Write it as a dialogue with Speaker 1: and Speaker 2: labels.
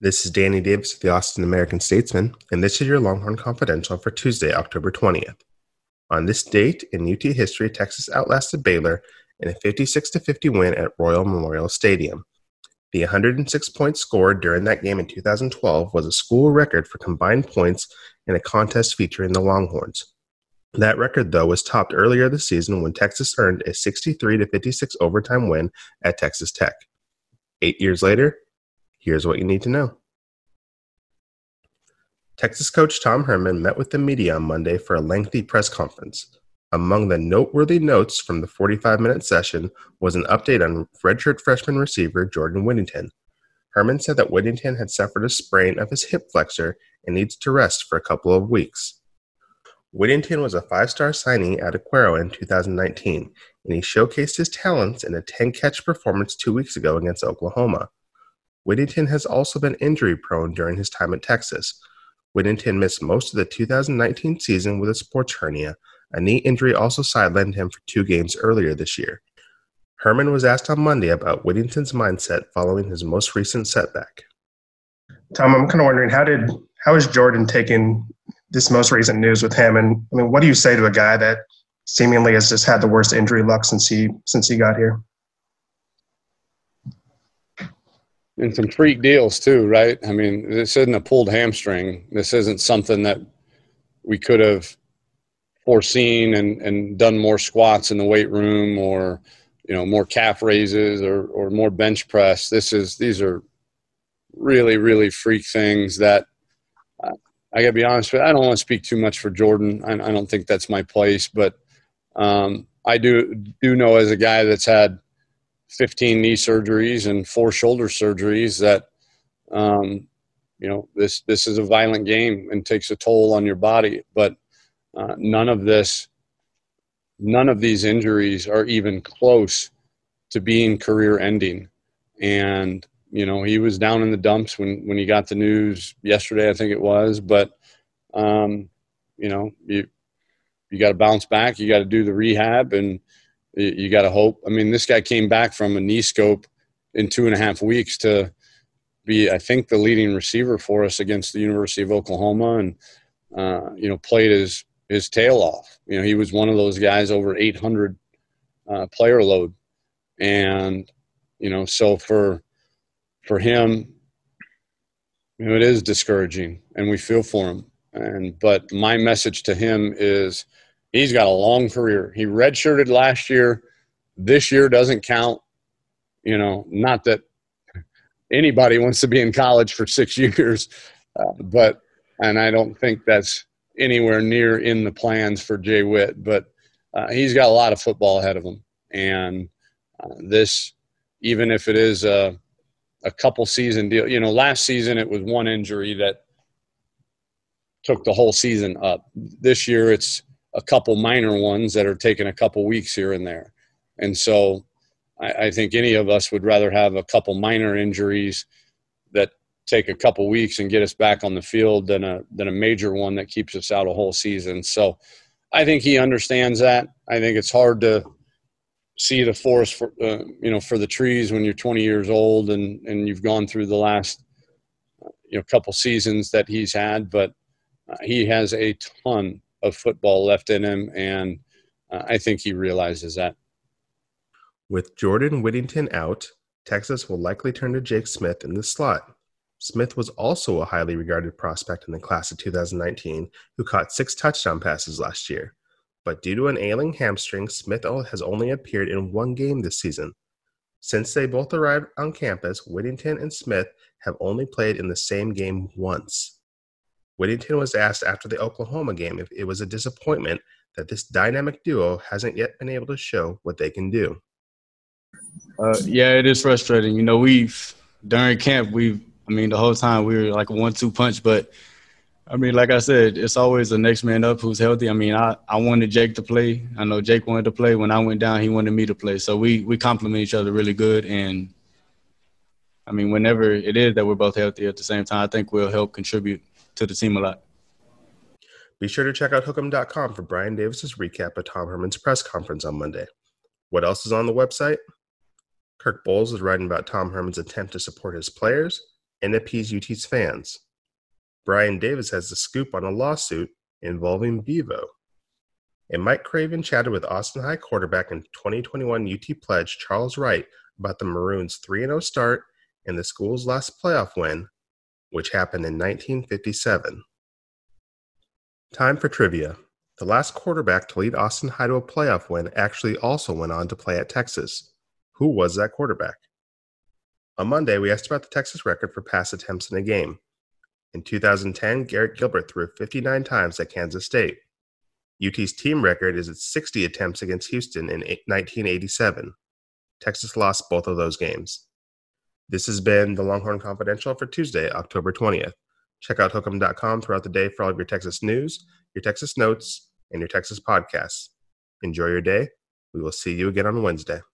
Speaker 1: This is Danny Davis of the Austin American-Statesman, and this is your Longhorn Confidential for Tuesday, October 20th. On this date in UT history, Texas outlasted Baylor in a 56-50 win at Royal Memorial Stadium. The 106 points scored during that game in 2012 was a school record for combined points in a contest featuring the Longhorns. That record, though, was topped earlier this season when Texas earned a 63-56 overtime win at Texas Tech. 8 years later, here's what you need to know. Texas coach Tom Herman met with the media on Monday for a lengthy press conference. Among the noteworthy notes from the 45-minute session was an update on redshirt freshman receiver Jordan Whittington. Herman said that Whittington had suffered a sprain of his hip flexor and needs to rest for a couple of weeks. Whittington was a five-star signing at Aquero in 2019, and he showcased his talents in a 10-catch performance 2 weeks ago against Oklahoma. Whittington has also been injury-prone during his time at Texas. Whittington missed most of the 2019 season with a sports hernia. A knee injury also sidelined him for 2 games earlier this year. Herman was asked on Monday about Whittington's mindset following his most recent setback.
Speaker 2: Tom, I'm kind of wondering, how is Jordan taking this most recent news with him? And I mean, what do you say to a guy that seemingly has just had the worst injury luck since he got here?
Speaker 3: And some freak deals too, right? I mean, this isn't a pulled hamstring. This isn't something that we could have foreseen and done more squats in the weight room or, more calf raises or more bench press. These are really, really freak things that I got to be honest with you, I don't want to speak too much for Jordan. I don't think that's my place, but I do know as a guy that's had 15 knee surgeries and 4 shoulder surgeries that, this is a violent game and takes a toll on your body. But none of these injuries are even close to being career ending. And, he was down in the dumps when he got the news yesterday, I think it was. But, you got to bounce back. You got to do the rehab and you got to hope. I mean, this guy came back from a knee scope in 2.5 weeks to be, I think, the leading receiver for us against the University of Oklahoma and, played his tail off. He was one of those guys over 800 player load. And, so for him, it is discouraging and we feel for him. But my message to him is he's got a long career. He redshirted last year. This year doesn't count. Not that anybody wants to be in college for 6 years, and I don't think that's anywhere near in the plans for Jay Witt, but he's got a lot of football ahead of him. And this, even if it is a couple season deal, last season it was one injury that took the whole season up. This year it's a couple minor ones that are taking a couple weeks here and there. And so I think any of us would rather have a couple minor injuries that take a couple weeks and get us back on the field than a major one that keeps us out a whole season. So I think he understands that. I think it's hard to see the forest for the trees when you're 20 years old and you've gone through the last couple seasons that he's had, but he has a ton of football left in him, and I think he realizes that.
Speaker 1: With Jordan Whittington out, Texas will likely turn to Jake Smith in the slot. Smith was also a highly regarded prospect in the class of 2019 who caught 6 touchdown passes last year. But due to an ailing hamstring, Smith has only appeared in 1 game this season. Since they both arrived on campus, Whittington and Smith have only played in the same game once. Whittington was asked after the Oklahoma game if it was a disappointment that this dynamic duo hasn't yet been able to show what they can do.
Speaker 4: Yeah, it is frustrating. During camp, the whole time we were like a 1-2 punch. But, like I said, it's always the next man up who's healthy. I wanted Jake to play. I know Jake wanted to play. When I went down, he wanted me to play. So we complement each other really good. And, whenever it is that we're both healthy at the same time, I think we'll help contribute to the team a lot.
Speaker 1: Be sure to check out Hook'em.com for Brian Davis's recap of Tom Herman's press conference on Monday. What else is on the website? Kirk Bohls is writing about Tom Herman's attempt to support his players and appease UT's fans. Brian Davis has the scoop on a lawsuit involving Bevo. And Mike Craven chatted with Austin High quarterback and 2021 UT pledge Charles Wright about the Maroons' 3-0 start and the school's last playoff win, which happened in 1957. Time for trivia. The last quarterback to lead Austin High to a playoff win actually also went on to play at Texas. Who was that quarterback? On Monday, we asked about the Texas record for pass attempts in a game. In 2010, Garrett Gilbert threw 59 times at Kansas State. UT's team record is at 60 attempts against Houston in 1987. Texas lost both of those games. This has been the Longhorn Confidential for Tuesday, October 20th. Check out Hook'em.com throughout the day for all of your Texas news, your Texas notes, and your Texas podcasts. Enjoy your day. We will see you again on Wednesday.